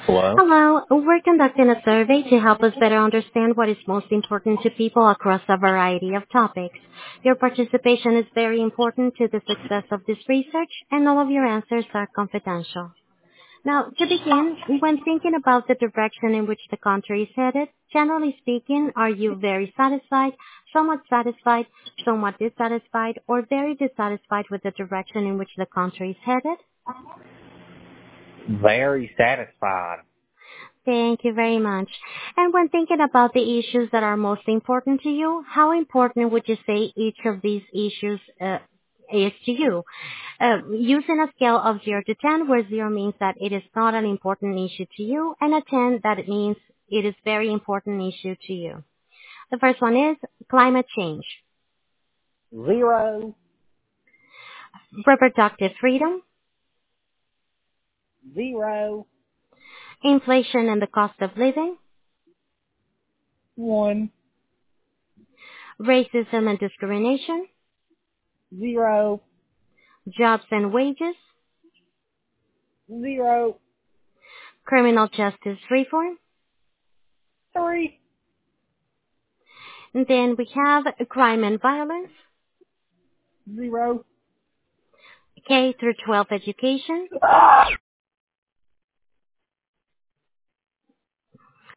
Hello? Hello, we're conducting a survey to help us better understand what is most important to people across a variety of topics. Your participation is very important to the success of this research, and all of your answers are confidential. Now, to begin, when thinking about the direction in which the country is headed, generally speaking, are you very somewhat dissatisfied, or very dissatisfied with the direction in which the country is headed? Very satisfied. Thank you very much. And when thinking about the issues that are most important to you, how important would you say each of these issues is to you? Using a scale of 0 to 10, where 0 means that it is not an important issue to you, and a 10 that it means it is very important issue to you. The first one is climate change, 0, reproductive freedom, 0, inflation and the cost of living, 1, racism and discrimination, 0, jobs and wages, 0, criminal justice reform. 3, And then we have crime and violence, 0, K through 12 education,